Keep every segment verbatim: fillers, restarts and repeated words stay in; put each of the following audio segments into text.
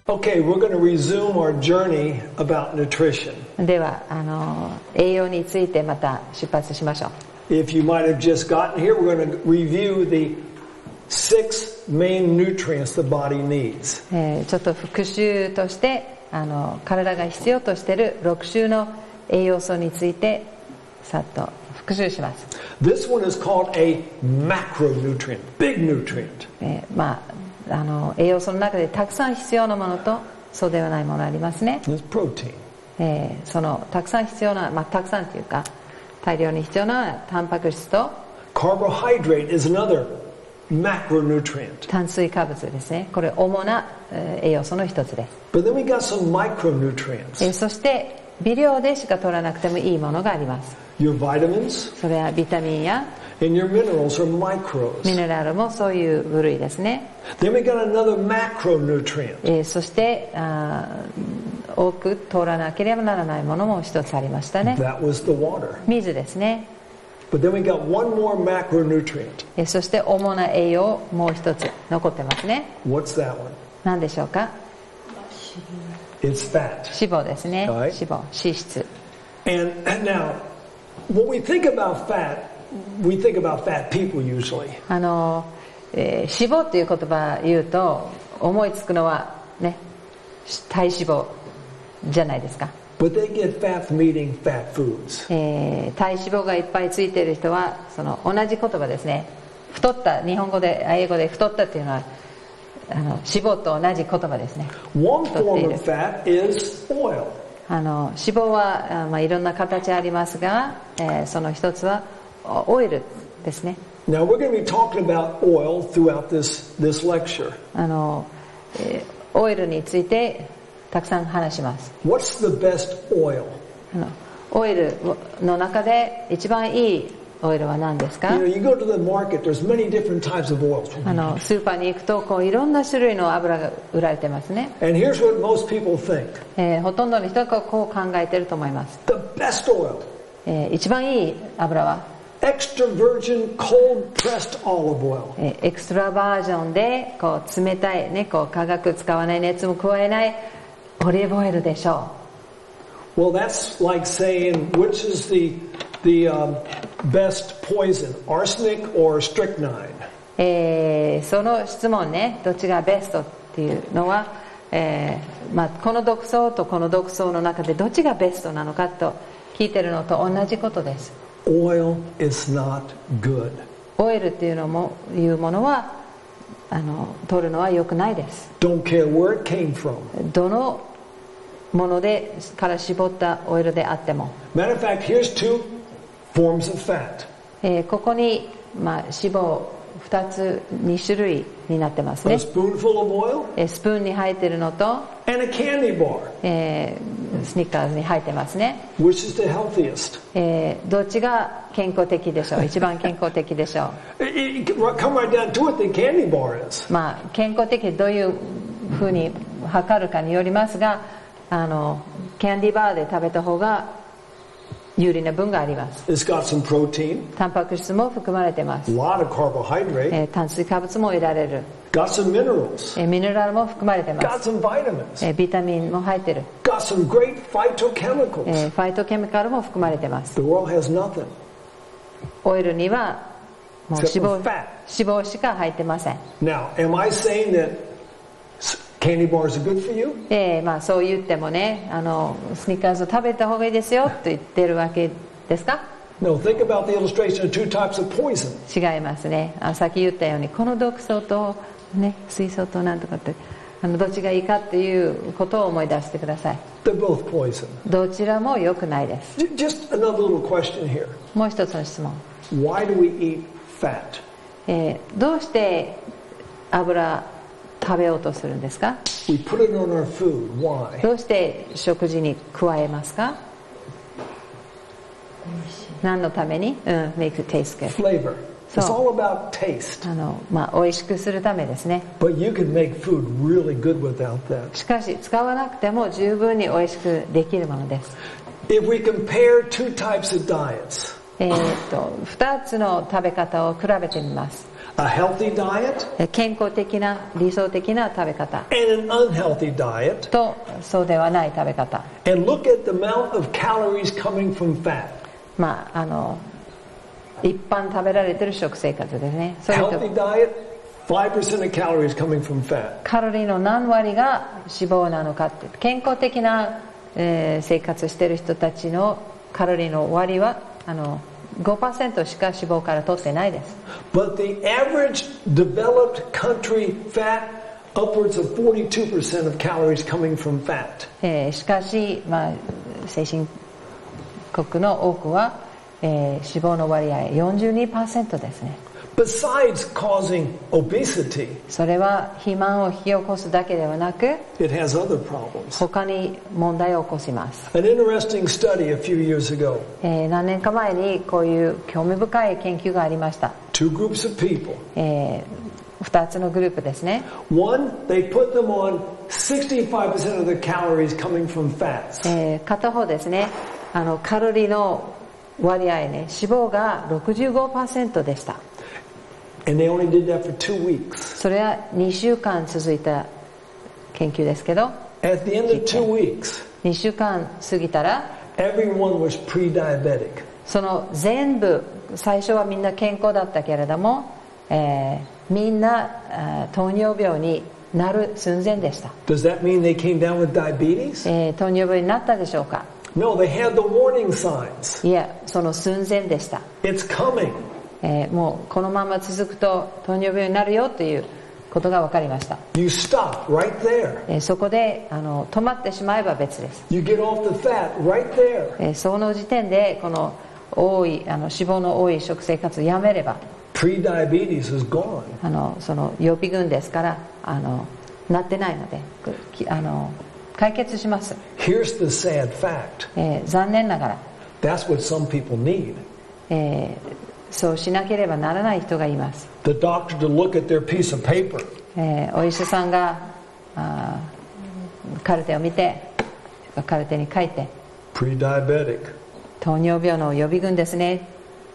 Okay, we're going to resume our journey about nutrition. ではあの栄養についてまた出発しましょう。 If you might have just gotten here, we're going to review the six main nutrients the body needs. えー、ちょっと復習としてあの体が必要としているろく種の栄養素についてさっと復習します。 This one is called a macronutrient, big nutrient. えー、まああの栄養素の中でたくさん必要なものとそうではないものありますね。 It's protein. えー、そのたくさん必要な、まあ、たくさんというか大量に必要なタンパク質と Carbohydrate is another macronutrient. 炭水化物ですね。これ主な、えー、栄養素の一つです。 But then we got some micronutrients. えー、そして微量でしか取らなくてもいいものがあります。 Your vitamins それはビタミンや and your minerals are micros. ミネラルもそういう部類ですね。 Then we got another macronutrient. えー、そしてあ多く通らなければならないものも一つありましたね。 That was the water. 水ですね。 But then we got one more macronutrient. えー、そして主な栄養もう一つ残ってますね。 What's that one? 何でしょうか。 It's fat. 脂肪ですね。 はい脂肪、脂質。 And, and now, when we think about fat, we think about fat people usually. あの、えー、脂肪っていう言葉言うと思いつくのはね、体脂肪じゃないですか。 But they get fat from eating fat foods. えー、体脂肪がいっぱいついている人はその同じ言葉ですね。太った、日本語で英語で太ったっていうのはあの脂肪と同じ言葉ですね。 One form of fat is oil. あの脂肪はあ、まあ、いろんな形ありますが、えー、その一つはオイルですね。 Now we're going to be talking about oil throughout this, this lecture. あの、えー、オイルについてたくさん話します。 What's the best oil? あのオイルの中で一番いいオイルは何ですか。 You know, you go to the market, there's many different types of oils. あのスーパーに行くとこういろんな種類の油が売られてますね。 And here's what most people think. えー、ほとんどの人がこう考えていると思います。 The best oil. えー、一番いい油は、 Extra virgin cold pressed olive oil. えー、エクストラバージョンでこう冷たいね、こう化学使わない熱も加えないオリーブオイルでしょう。 Well, that's like saying which is the the um, best poison, arsenic or strychnine. えー、その質問ね、どっちがベストっていうのは、えーまあ、この毒素とこの毒素の中でどっちがベストなのかと聞いてるのと同じことです。 Oil is not good. オイルっていうのもいうものはあの取るのは良くないです。 Don't care where it came from. どのものでから絞ったオイルであっても。 Matter of fact, here's two forms of fat. えー、ここに、まあ、脂肪ふたつに種類になってますね。 A spoonful of oil えー、スプーンに入ってるのと、 and a candy bar. えー、スニッカーズに入ってますね。 Which is the healthiest? えー、どっちが健康的でしょう。一番健康的でしょ It, it, come right down to it, the candy bar is. う。まあ健康的どういうふうに測るかによりますが、あのキャンディーバーで食べた方が有利な分があります。 It's got some protein, タンパク質も含まれてます。 a lot of carbohydrate, えー、炭水化物も得られる。 got some minerals, えー、ミネラルも含まれてま got す。 some vitamins, えー、ビタミンも入ってる。 got some great phytochemicals. えー、ファイトケミカルも含まれてます。 The oil has nothing. オイルにはもう脂 Except 肪 for fat. 脂肪しか入ってません。 Now, am I saying that candy bars are good for you? えー、まあそう言ってもね、あのスニッカーズを食べた方がいいですよと言ってるわけですか。 No, think about the illustration of two types of poison. 違いますね。あ、さっき言ったようにこの毒素とね、水素となんとかってあのどっちがいいかっていうことを思い出してください。 They're both poison. どちらも良くないです。 J- Just another little question here. もう一つの質問。 Why do we eat fat? えー、どうして油食べようとするんですか。 We put it on our food. Why? どうして食事に加えますか。何のために、うん、make it taste good。 Flavor. It's So- all about taste. あの、まあ、美味しくするためですね。 But you can make food really good without that. しかし使わなくても十分に美味しくできるものです。 If we compare two types of diets, えー、とふたつの食べ方を比べてみます。 a healthy diet 健康的な理想的な食べ方 and an unhealthy diet, とそうではない食べ方、 and look at the amount of calories coming from fat. まああの一般食べられている食生活ですね。それと Healthy diet, five percent of calories coming from fat. カロリーの何割が脂肪なのかって、健康的な、えー、生活している人たちのカロリーの割はあの ごパーセント しか脂肪から取ってないです。 But the average developed country fat, upwards of forty-two percent of calories coming from fat. えー、しかし、まあ、先進国の多くは、えー、脂肪の割合 よんじゅうにパーセント ですね。 Besides causing obesity, それは肥満を引き起こすだけではなく、 it has other problems. 他に問題を起こします。 An interesting study a few years ago. えー、何年か前にこういう興味深い研究がありました。 Two groups of people. えー、ふたつのグループですね。 One, they put them on sixty-five percent of the calories coming from fats. えー、片方ですね、あのカロリーの割合ね、脂肪が ろくじゅうごパーセント でした。 And they only did that for two weeks. それはにしゅうかん続いた研究ですけど、 At the end of two weeks, にしゅうかん過ぎたら everyone was pre-diabetic. その全部、最初はみんな健康だったけれども、えー、みんなあ糖尿病になる寸前でした。 Does that mean they came down with diabetes? えー、糖尿病になったでしょうか。 No, they had the warning signs. いや、その寸前でした。 It's coming. えー、もうこのまま続くと糖尿病になるよということが分かりました。 You stop right there. えー、そこであの止まってしまえば別です。 You get off the fat right there. えー、その時点でこの多いあの脂肪の多い食生活をやめれば、 Pre-diabetes is gone. あのその予備軍ですからあのなってないのであの解決します。 Here's the sad fact. えー、残念ながら、 That's what some people need. えー、そうしなければならない人がいます。 The doctor to look at their piece of paper. えー、お医者さんがあカルテを見て、カルテに書いて、 Pre-diabetic. 糖尿病の予備軍ですね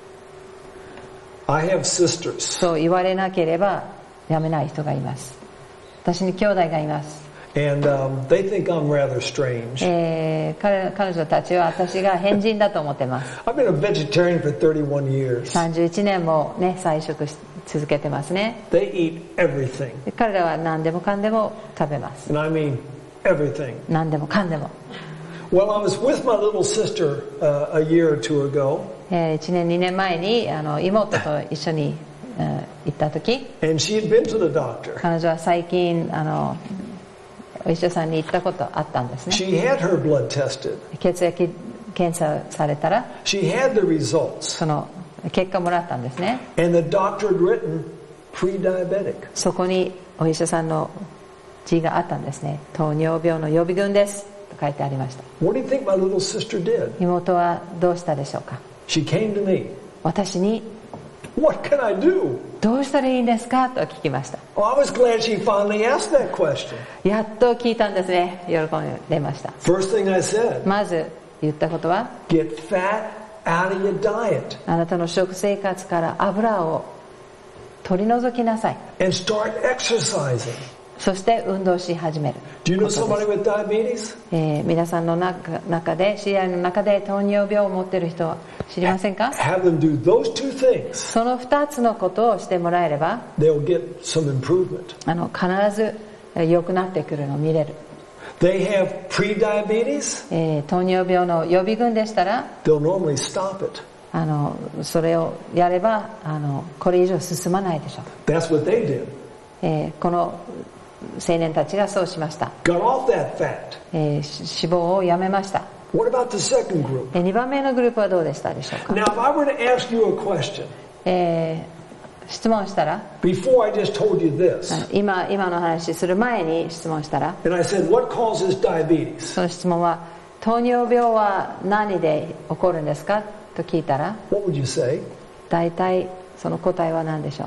I have sisters. そう言われなければやめない人がいます。私に兄弟がいます。 And um, they think I'm rather strange. えー、彼, 彼女たちは私が変人だと思ってます。 I've been a vegetarian for thirty-one years. さんじゅういちねんもね菜食し続けてますね。 They eat everything. で彼らは何でもかんでも食べます。 And I mean everything. 何でもかんでも。 Well, I was with my little sister uh, a year or two ago. えー、いちねんにねんまえにあの妹と一緒に、うん、行った時、 And she had been to the doctor. 彼女は最近あのお医者さんに行ったことあったんですね。 She had her blood tested. 血液検査されたら She had the results. その結果もらったんですね。 And the doctor had written pre-diabetic. そこにお医者さんの字があったんですね。糖尿病の予備軍ですと書いてありました。 What do you think my little sister did? 妹はどうしたでしょうか。 She came to me. 私に What can I do? どうしたらいいんですかと聞きました。 Well, I was glad she finally asked that question. やっと聞いたんですね。喜んでました。 First thing I said, まず言ったことは、 get fat out of your diet あなたの食生活から油を取り除きなさい。 and start exercising. そして運動し始める。 Do you know somebody with diabetes? えー、皆さんの中中で知り合いの中で糖尿病を持っている人は知りませんか。 Have them do those two things. そのふたつのことをしてもらえれば They'll get some improvement. あの必ず良くなってくるのを見れる。 They have pre-diabetes. えー、糖尿病の予備軍でしたら They'll normally stop it. あのそれをやればあのこれ以上進まないでしょう。 That's what they did. えー、この青年たちがそうしました。 Got off that fat. えー、脂肪をやめました。 What about the second group? えー、にばんめのグループはどうでしたでしょうか。 Now, if I were to ask you a question えー、質問したら before I just told you this, 今今の話する前に質問したら and I said, what causes diabetes? その質問は糖尿病は何で起こるんですかと聞いたら What would you say? 大体その答えは何でしょう。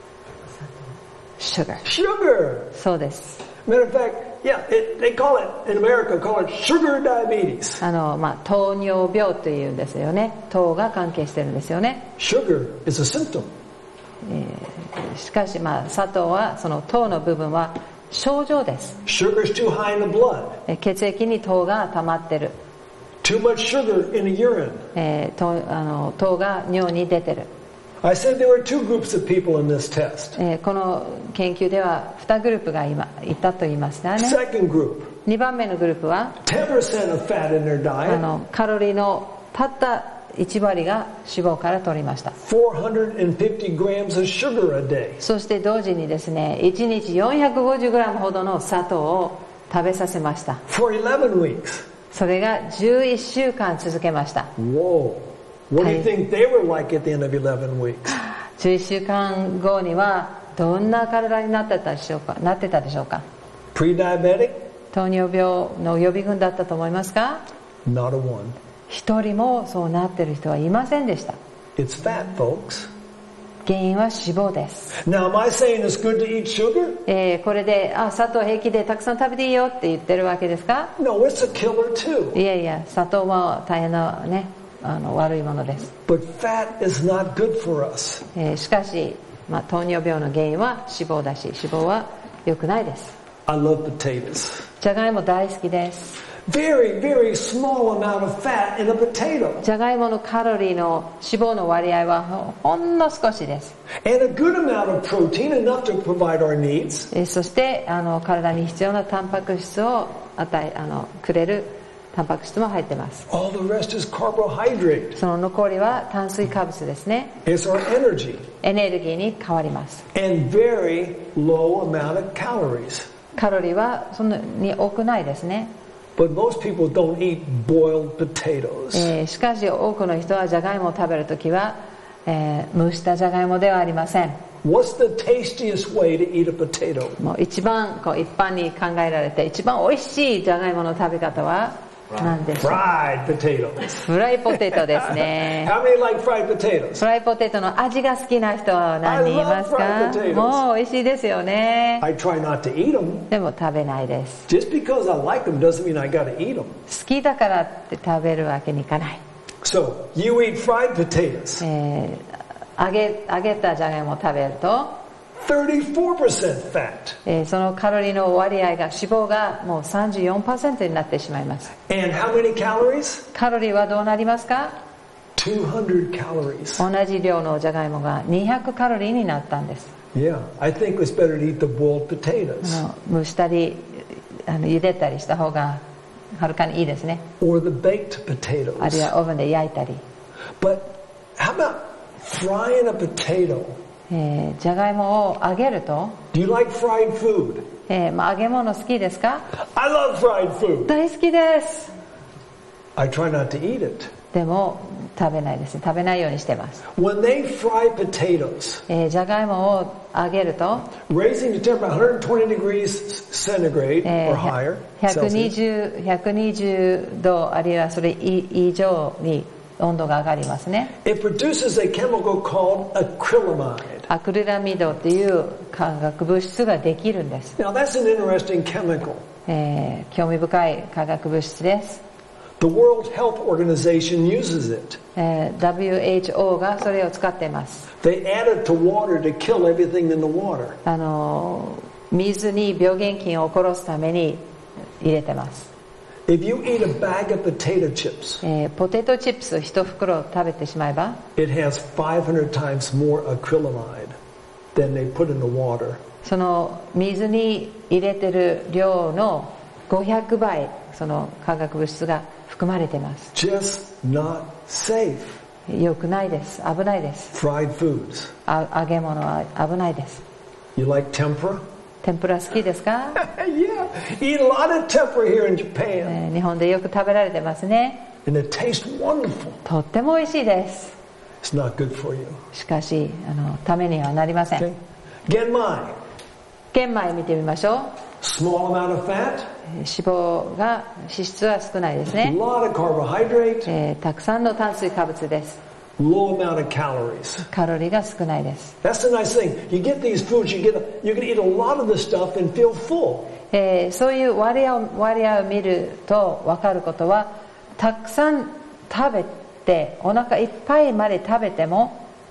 Sugar。 Sugar. そうです。 Matter of fact, yeah, it, they call it, in America, call it sugar diabetes. あの、まあ、糖尿病というんですよね。糖が関係してるんですよね。 Sugar is a symptom. えー、 しかし、まあ、砂糖はその糖の部分は症状です。 Sugar's too high in the blood. え血液に糖が溜まってる、 Too much sugar in the urine. えー、糖, あの糖が尿に出てる。 I said there were two groups of people in this test. えー、この研究ではにグループが今いたと言いましたね。 Second group, にばんめのグループは ten percent of fat in their あ diet, のカロリーのたったいち割が脂肪から取りました。 four hundred fifty grams of sugar a day. そして同時にですね、いちにち よんひゃくごじゅうグラム ほどの砂糖を食べさせました。 For eleven weeks. それがじゅういっしゅうかん続けました。 Whoa. What do you think they were like at the end of eleven weeks? じゅういっしゅうかんごにはどんな体になってたでしょうかなってたでしょうか。 Pre-diabetic? 糖尿病の予備軍だったと思いますか？ Not a one. 一人もそうなってる人はいませんでした。 It's fat, folks. 原因は脂肪です。 Now, am I saying it's good to eat sugar? えー、これであ砂糖平気でたくさん食べていいよって言ってるわけですか？ No, it's a killer too. いやいや、砂糖も大変なね、あの悪いものです。 But fat is not good for us. えー、しかし、まあ、糖尿病の原因は脂肪だし、脂肪は良くないです。 I love potatoes. じゃがいも大好きです。 Very, very small amount of fat in a potato. じゃがいものカロリーの脂肪の割合はほほんの少しです。 And a good amount of protein, enough to provide our needs. えー、そしてあの体に必要なタンパク質を与えあのくれるタンパク質も入ってます。 All the rest is carbohydrate. その残りは炭水化物ですね。 It's our energy. エネルギーに変わります。 And very low amount of calories. カロリーはそんなに多くないですね。 But most people don't eat boiled potatoes. えー、しかし多くの人はじゃがいもを食べるときは、えー、蒸したじゃがいもではありません。 What's the tastiest way to eat a potato? もう一番こう一般に考えられて一番美味しいじゃがいもの食べ方は何でしょう？ Fried potatoes. フライポテトですね。 How many like fried potatoes? フライポテトの味が好きな人は何人いますか？ I love fried potatoes. もう美味しいですよね。 I try not to eat them. でも食べないです。 Just because I like them doesn't mean I got to eat them. 好きだからって食べるわけにいかない。 So, you eat fried potatoes. えー、揚げ、揚げたじゃがいもを食べると thirty-four percent fat. えー、そのカロリーの割合が脂肪がもう さんじゅうよんパーセント になってしまいます。 And how many calories? カロリーはどうなりますか？ two hundred calories. 同じ量のじゃがいもがにひゃくカロリーになったんです。 Yeah, I think it's better to eat the boiled あ potatoes. の蒸したりあの茹でたりした方がはるかにいいですね。 Or the baked あるい potatoes. はオーブンで焼いたり、 But how about frying a potato? えー、じゃがいもを揚げると、 Do you like fried food? えーまあ、揚げ物好きですか？ I love fried food. 大好きです。 I try not to eat it. でも食べないですね。食べないようにしてます。 When they fry potatoes, えー、じゃがいもを揚げると、 raising the temperature one hundred twenty degrees centigrade え or ー higher, ひゃくに Celsius, じゅう、ひゃくにじゅうどあるいはそれ以上に温度が上がりますね。 it produces a chemical called acrylamide. アクリラミドっていう化学物質ができるんです。 Now that's an interesting chemical. えー、興味深い化学物質です。 The World Health Organization uses it. えー、ダブリューエイチオー がそれを使っています。 They add it to water to kill everything in the water. あの水に病原菌を殺すために入れてます。 If you eat a bag of potato chips, えー、ポテトチップス一袋食べてしまえば、 it has five hundred times more acrylamide than they put in the water. その水に入れてる量のごひゃくばいその化学物質が含まれています。 Just not safe. 良くないです。危ないです。 Fried foods. あ揚げ物は危ないです。 You like tempura? 天ぷら好きですか？ Yeah. Eat a lot of tempura here in え Japan. ー日本でよく食べられてますね。 And it tastes wonderful. とっても美味しいです。 It's not good for you. しかしあのためにはなりません。 Okay? Genmai. 玄米見てみましょう。 Small amount of fat. えー脂肪が脂質は少ないです A ね。 lot of carbohydrate. えーたくさんの炭水化物です。 Low amount of calories. カロリーが少ないです。 That's the nice thing. You get these foods, you get you can eat a lot of this stuff and feel full. えーそういう割合を割合を見ると分かることは、たくさん食べてお腹いっぱいまで食べても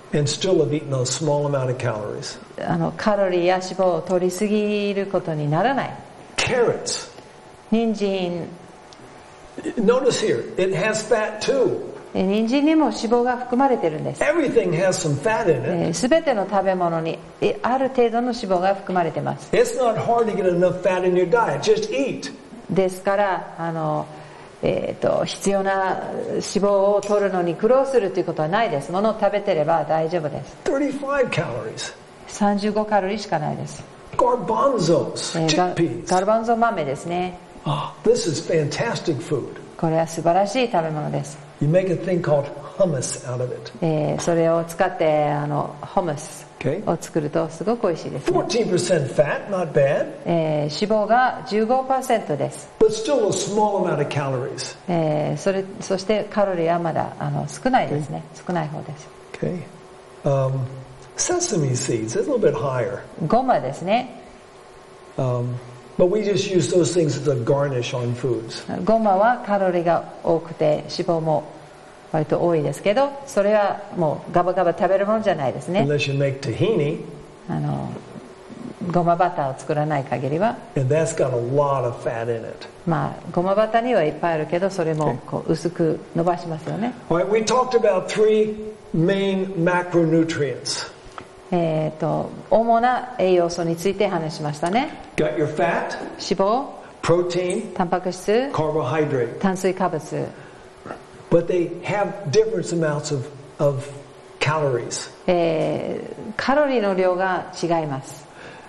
and still have eaten a small amount of calories. あのカロリーや脂肪を取りすぎることにならない。 Carrots. 人参、 Notice here, it has fat too. え人参にも脂肪が含まれてるんです。 Everything has some fat in it. えー、全ての食べ物にえある程度の脂肪が含まれています。 It's not hard to get enough fat in your diet. Just eat. ですからあの、えー、と必要な脂肪を取るのに苦労するということはないです。ものを食べてれば大丈夫です。 thirty-five calories. さんじゅうごカロリーしかないです。 Garbanzos, えーガ chickpeas. ガルバンゾ豆ですね。 Oh, this is fantastic food. これは素晴らしい食べ物です。 You make a thing called hummus out of it. えーそれを使ってあのホムス Okay. を作るとすごく美味しいです、ね。 fourteen percent fat, not bad, えー脂肪が じゅうごパーセント です。 but still a small amount of calories. えーそれそしてカロリーはまだあの少ないですね。少ない方です。 Okay. Um, sesame seeds, a little bit higher. ごまですね。 Um, but we just use those things as a garnish on foods. ごまはカロリーが多くて脂肪も割と多いですけど、それはもうガバガバ食べるものじゃないですね。 Unless you make tahini, あのごまバターを作らない限りは、 and that's got a lot of fat in it. まあごまバターにはいっぱいあるけど、それもこう薄く伸ばしますよね。 All right, we talked about three main macronutrients. えーと主な栄養素について話しましたね。 Got your fat, 脂肪、 protein, タンパク質、 carbohydrate. 炭水化物、 But they have different amounts of, of calories. えーカロリーの量が違います。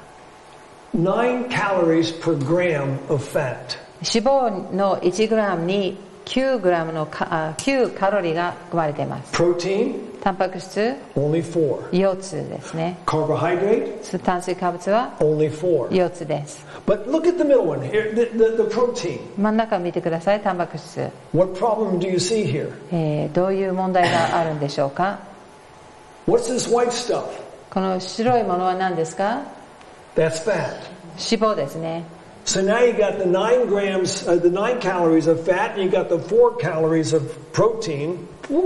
Nine calories per gram of fat. 脂肪のいちグラムにきゅうグラムのかあきゅうカロリーが含まれています。 Protein, タンパク質 only four. よっつですね。 Carbohydrate, 炭水化物は only four. よっつです。 But look at the middle one here, the, the, the protein. 真ん中を見てください。タンパク質、 What problem do you see here? えーどういう問題があるんでしょうか。 What's this white stuff? この白いものは何ですか。 That's fat. 脂肪ですね。 So now you got the nine grams, uh, the nine calories of fat, and you got the four calories of protein.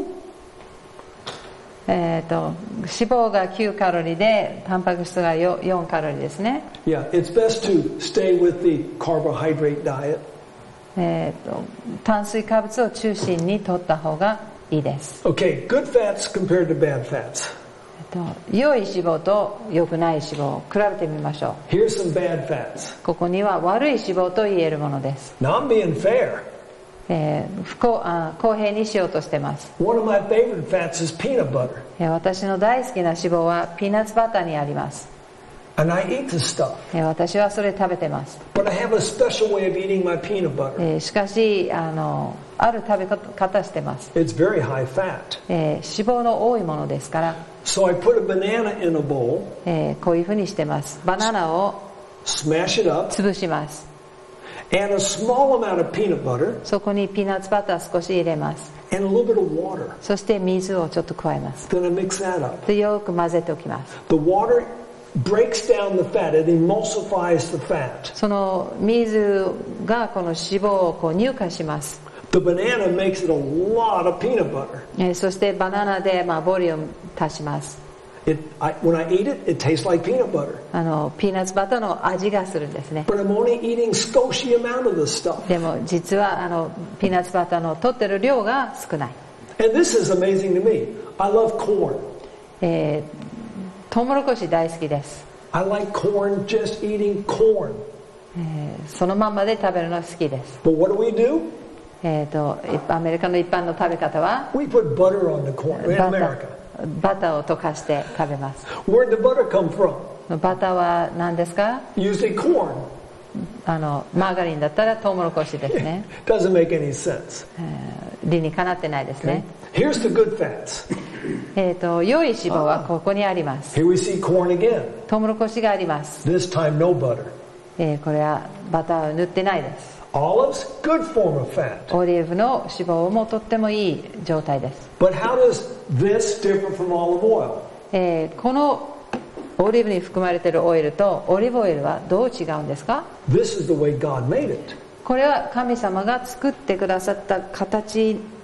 えーと脂肪がきゅうカロリーでタンパク質が よんカロリーですね。 Yeah, it's best to stay with the carbohydrate diet. えーと炭水化物を中心に取った方がいいです。 Okay, good fats compared to bad fats. えーと良い脂肪と良くない脂肪を比べてみましょ Here's some bad fats. う。ここには悪い脂肪と言えるものです。 Now I'm being fair. えー不公あ公平にしようとしてます。 One of my favorite fats is peanut butter. えー私の大好きな脂肪はピーナッツバターにあります。 And I eat this stuff. えー私はそれ食べてます。 But I have a special way of eating my peanut butter. えーしかしあのある食べ方してます。 It's very high fat. えー脂肪の多いものですから、 So I put a banana in a bowl, えーこういうふうにしてます。バナナを smash it up, 潰します。 add a small amount of peanut butter, そこにピーナッツバター少し入れます。 and a little bit of water. そして水をちょっと加えます。 Then I mix that up. でよく混ぜておきます。 The water breaks down the fat. It emulsifies the fat. その水がこの脂肪をこう乳化します。 The banana makes it a lot of peanut butter. えーそしてバナナでまあボリューム足します。 It, I, when I eat it, it tastes like peanut butter. あのピーナッツバターの味がするんですね。 But I'm only eating squishy amount of this stuff. でも実はあのピーナッツバターの取ってる量が少ない。 And this is amazing to me. I love corn. えー、トウモロコシ大好きです。 I like corn, just eating corn. えーそのまんまで食べるの好きです。 But what do we do? えー、とアメリカの一般の食べ方は We put butter on the corn in バタ America. ーバターを溶かして食べます。 Where'd the butter come from? バターは何ですか。 Usually corn. あのマーガリンだったらトウモロコシですね。 Doesn't make any sense. えー理にかなってないですね。 Here's the good fats. えー、と良い脂肪はここにあります。 Here we see corn again. トウモロコシがあります。 This time no butter. えーこれはバターを塗ってないです。 Olives, good form of fat. オリーブの脂肪もとってもいい状態です。 But how does this differ from olive oil? えーこのオリーブに含まれているオイルとオリーブオイルはどう違うんですか。 This is the way God made it. これは神様が作ってくださった形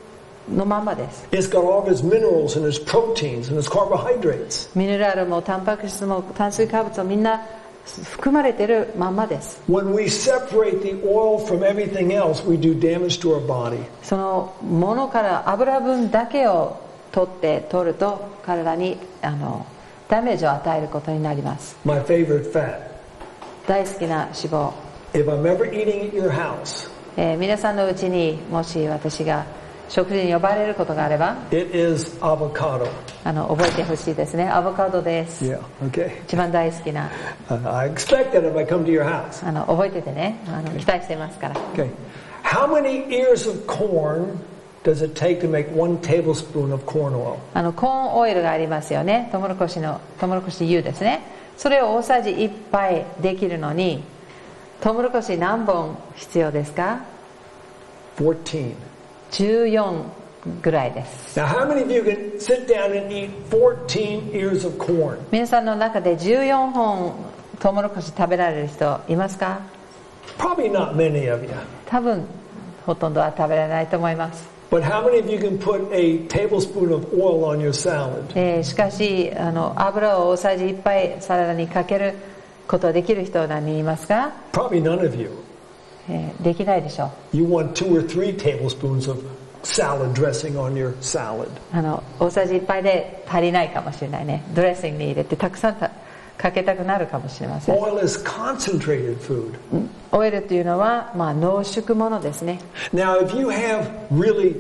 のままです。 It's got all of its minerals and its proteins and its carbohydrates. ミネラルもタンパク質も炭水化物もみんな含まれているまんまです。 When we separate the oil from everything else, we do damage to our body. そのものから油分だけを取って取ると体にあのダメージを与えることになります。 My favorite fat. 大好きな脂肪、 If I'm ever eating at your house, えー皆さんのうちにもし私が食事に呼ばれることがあれば it is avocado. あの覚えてほしいですね。アボカドです。 Yeah, okay. 一番大好きな Uh, I expect that if I come to your house. あの覚えててね、あの期待してますから。 Okay. How many ears of corn does it take to make one tablespoon of corn oil? あのコーンオイルがありますよね。トウモロコシのトウモロコシ油ですね。それを大さじいっぱいできるのにトウモロコシ何本必要ですか？ fourteen. じゅうよんぐらいです。 Now, how many of you can sit down and eat fourteen ears of corn? 皆さんの中でじゅうよんほんトウモロコシ食べられる人いますか？ Probably not many of you. 多分ほとんどは食べられないと思います。 But how many of you can put a tablespoon of oil on your salad? えーしかしあの油を大さじいっぱいサラダにかけることができる人は何人いますか？ Probably none of you. えーできないでしょう。 You want two or three tablespoons of salad dressing on your salad. あの大さじいっぱいで足りないかもしれないね。ドレッシングに入れてたくさんたかけたくなるかもしれません。 Oil is concentrated food. オイルというのは、まあ、濃縮ものですね。 Now, if you have really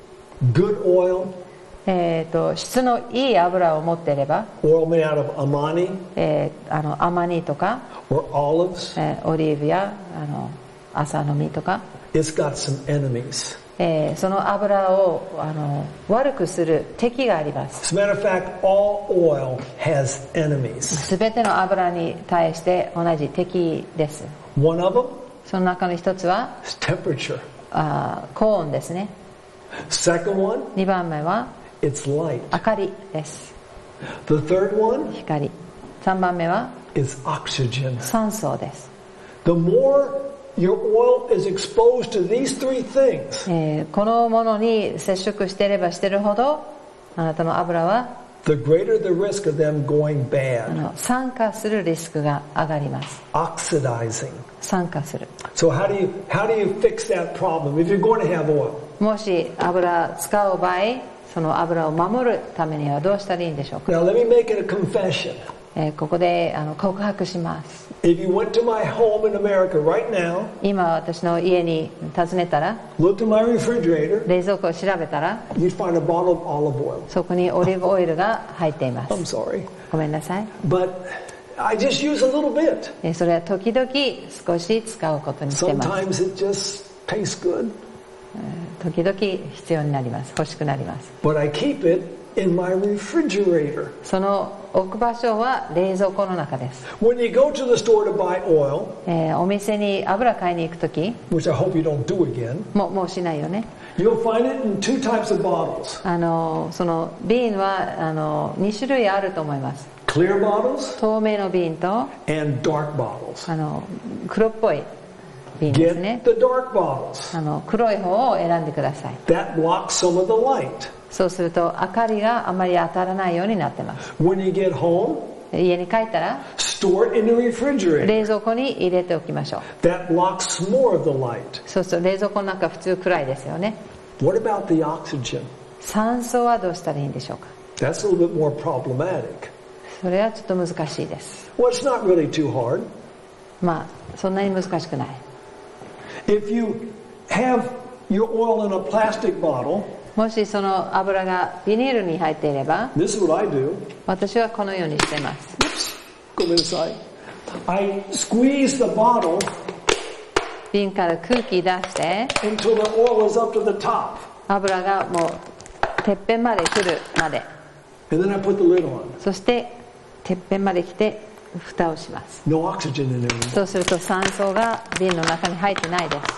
good oil, えー、と質のいい油を持っていれば、 oil made out of amani えー、あのアマニとか、 or olives, えーオリーブやあの麻の実とか、 it's got some enemies. えーその油をあの悪くする敵があります。 As a matter of fact, all oil has enemies. すべての油に対して同じ敵です。 One of them その中の一つは is temperature. あ高温ですね。 Second one, にばんめは it's light. 明かりです。 The third one 光。さんばんめは is oxygen. 酸素です。 The more your oil is exposed to these three things, えーこのものに接触していればしているほどあなたの油は the greater the risk of them going あ bad, の酸化するリスクが上がります。 oxidizing. 酸化する。 So how do you how do you fix that problem if you're going to have oil? もし油使う場合、その油を守るためにはどうしたらいいんでしょうか。 Now let me make it a confession. えーここであの告白します。 If you went to my home in America right now, 今私の家に訪ねたら、 looked in my refrigerator, 冷蔵庫を調べたら you'd find a bottle of olive oil. そこにオリーブオイルが入っていま I'm す。 sorry, ごめんなさい。 but I just use a little bit. えーそれは時々少し使うことにしてます。 Sometimes it just tastes good, 時々必要になります。欲しくなります。 but I keep it in my refrigerator. その置く場所は冷蔵庫の中です。 When you go to the store to buy oil, えーお店に油買いに行くとき、 which I hope you don't do again, もうもうしないよね。 you'll find it in two types of bottles. あのその瓶はあのに種類あると思います。 Clear bottles 透明の瓶と and dark bottles. あの黒っぽい瓶です Get ね。 the dark bottles. あの黒い方を選んでください。 That blocks some of the light. そうすると明かりがあまり当たらないようになってます。 When you get home, 家に帰ったら store it in the refrigerator. 冷蔵庫に入れておきましょう。 That blocks more of the light. そうすると冷蔵庫の中普通暗いですよね。 What about the oxygen? 酸素はどうしたらいいんでしょうか。 That's a little bit more problematic. それはちょっと難しいです。 Well, it's not really too hard. まあそんなに難しくない。 If you have your oil in a plastic bottle, もしその油がビニールに入っていれば、 this is what I do. 私はこのようにしています。 Go inside. I squeeze the bottle 瓶から空気出して until the oil is up to the top. 油がもうてっぺんまで来るまで、 And then I put the lid on. そしててっぺんまで来て蓋をします。 No oxygen in there. そうすると酸素が瓶の中に入ってないで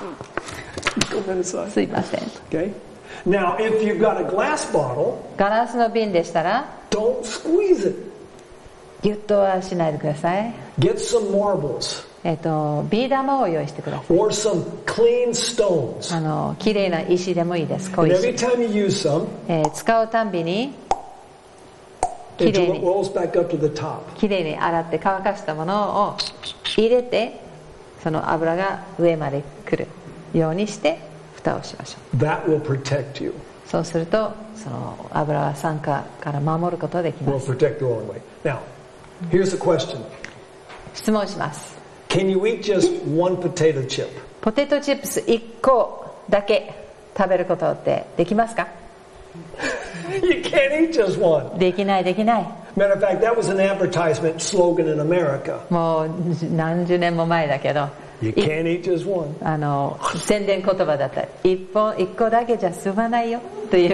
Go inside. す。すいません。 Okay? Now, if you've got a glass bottle, ガラスの瓶でしたら don't squeeze it. ギュッとはしないでください。 Get some marbles. えっと、ビー玉を用意してください。 or some clean stones. あのきれいな石でもいいです。小 And 石、 every time you use some, えー使うたんびにき it れいに rolls back up to the top. きれいに洗って乾かしたものを入れて、その油が上まで来るようにして蓋をしましょう。 That will protect you. そうするとその油は酸化から守ることができ Will ます。 protect the wrong way. Now, here's the question. 質問します。 Can you eat just one potato chip? ポテトチップスいっこだけ食べることってできますか？ You can't eat just one. できないできない。 Matter of fact, that was an advertisement slogan in America. もう何十年も前だけど、 You can't eat just one. あの宣伝言葉だった。一本一個だけじゃ済まないよという。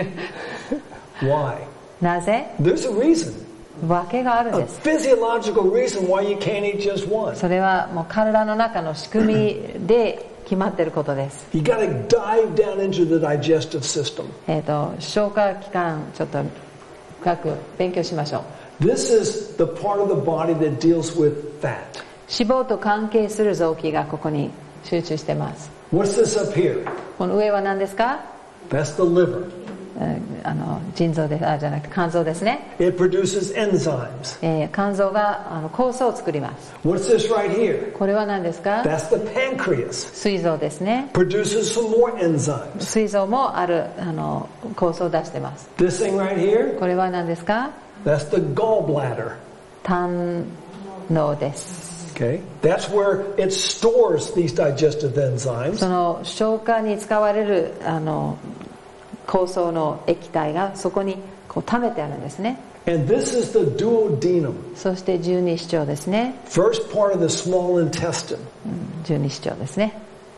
Why? なぜ？ There's a reason. わけがあるん A です。 physiological reason why you can't eat just one. それはもう体の中の仕組みで決まっていることです。 You got to dive down into the digestive system. えっと消化器官ちょっと深く勉強しましょう。 This is the part of the body that deals with fat. 脂肪と関係する臓器がここに集中してます。 What's this up here? この上は何ですか？ That's the liver. えーあの腎臓です。あ、じゃなくて肝臓ですね。 It produces enzymes. えー肝臓があの酵素を作ります。 What's this right here? これは何ですか？ That's the pancreas. 膵臓ですね。 Produces some more enzymes. 膵臓もあるあの酵素を出してます。 This thing right here, これは何ですか？ that's the gallbladder. 胆嚢です。 Okay? That's where it stores these digestive enzymes. その消化に使われるあの酵素の液体がそこにこう溜めてあるんですね。 And this is the duodenum. そして十二指腸ですね。 First part of the small intestine. 十二指腸ですね。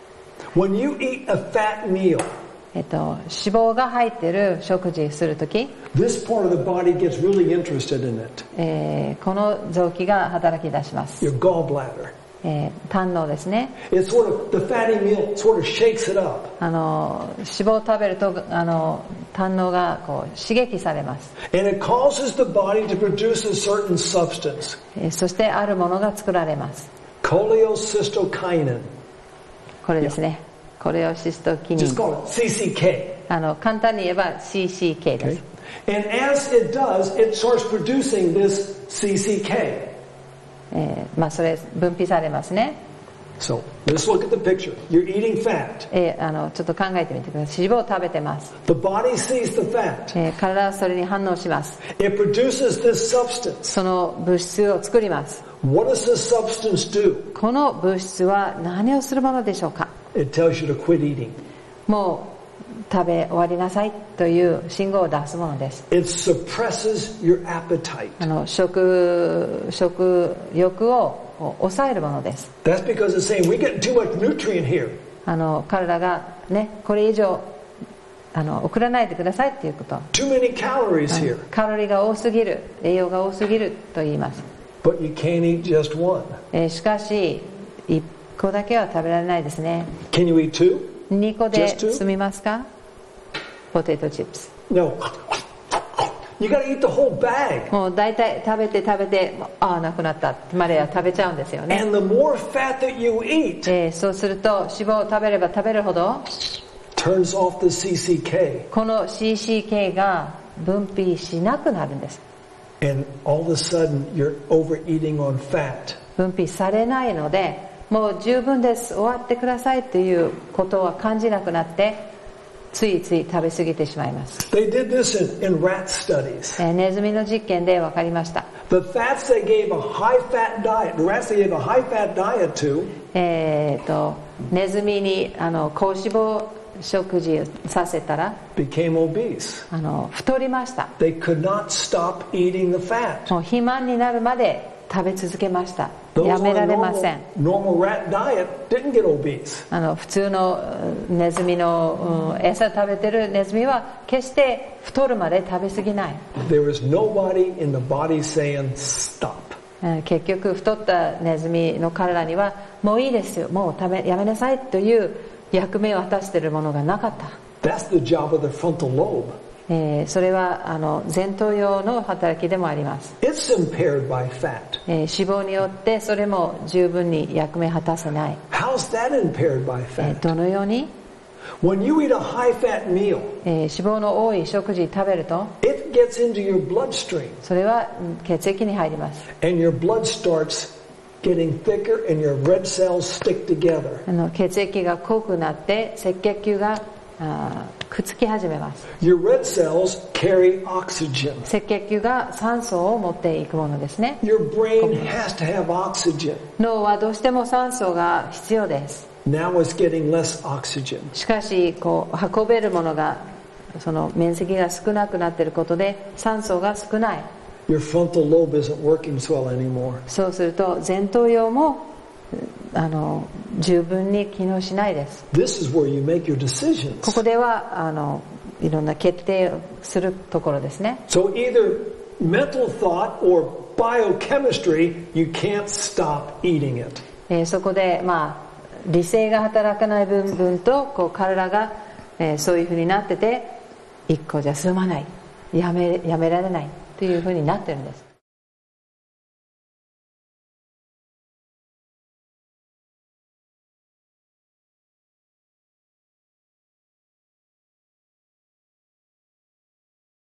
When you eat a fat meal, えっと脂肪が入っている食事するとき、 this part of the body gets really interested in it. えーこの臓器が働き出します。 Your gallbladder. えー胆嚢ですね。 It sort of, the fatty meal sort of shakes it up. あの脂肪を食べるとあの胆嚢がこう刺激されます。 And it causes the body to produce a certain substance. えーそしてあるものが作られます。 Cholecystokinin. これですね。コレオシストキニン。 Just call it C C K. あの簡単に言えば シーシーケー です。 Okay? And as it does, it starts producing this C C K. えーまあそれ分泌されますね。 So let's look at the picture. You're eating fat. えーあのちょっと考えてみてください。脂肪を食べてます。 The body sees the fat. えー体はそれに反応します。 It produces this substance. その物質を作ります。 What does this substance do? この物質は何をするものでしょうか？ It tells you to quit eating. もう食べ終わりなさいという信号を出すものです。 It suppresses your appetite. あの食食欲を抑えるものです。 That's because it's saying we're getting too much nutrient here. あの彼らがねこれ以上あの送らないでくださいっていうこと。 Too many calories here. カロリーが多すぎる、栄養が多すぎると言います。 But you can't eat just one. えーしかしいっこだけは食べられないですね。 Can you eat two? にこで Just two? 済みますか？ポテトチップス。 No. You got to eat the whole bag. もう大体食べて食べてああなくなったまでは食べちゃうんですよね。 And the more fat that you eat えーそうすると脂肪を食べれば食べるほど turns off the C C K. この シーシーケー が分泌しなくなるんです。 And all of a sudden you're overeating on fat. 分泌されないのでもう十分です終わってくださいということは感じなくなってついつい食べ過ぎてしまいます。 They did this in, in rat studies. えーネズミの実験で分かりました。 The fats they gave a high fat diet, the rats they gave a high fat diet to, えー、とネズミにあの高脂肪食事をさせたら became obese. あの太りました。 They could not stop eating the fat. もう肥満になるまで食べ続けました。 Those やめ on ら a れません。 normal, normal rat diet didn't get obese. あの普通のうんネズミの、うん、餌食べてるネズミは決して太るまで食べ過ぎない。 There was nobody in the body saying stop. えー結局太ったネズミの彼らにはもういいですよ、もう食べやめなさいという役目を果たしているものがなかった。 That's the job of the frontal lobe. えーそれはあの前頭葉の働きでもあります、 It's impaired by fat. えー脂肪によってそれも十分に役目果たせない、 How's that impaired by えー fat? どのように、 When you eat a high-fat meal, えー脂肪の多い食事食べると it gets into your bloodstream, それはうん血液に入ります、 and your blood starts getting thicker, and your red cells stick together. あの血液が濃くなって赤血球があーくっつき始めます。 Your red cells carry oxygen. 赤血球が酸素を持っていくものですね。 Your brain has to have oxygen. 脳はどうしても酸素が必要です。 Now it's getting less oxygen. しかしこう運べるものがその面積が少なくなっていることで酸素が少ない。 Your frontal lobe isn't working so well anymore. そうすると前頭葉もあの十分に機能しないです。 This is where you make your こ decisions. こではあのいろんな決定をするところですね。 So either mental thought or biochemistry, you can't stop eating it. えーそこでまあ理性が働かない部分とこう体が、えーそういうふうになってて一個じゃ済まない、やめやめられないというふうになってるんです。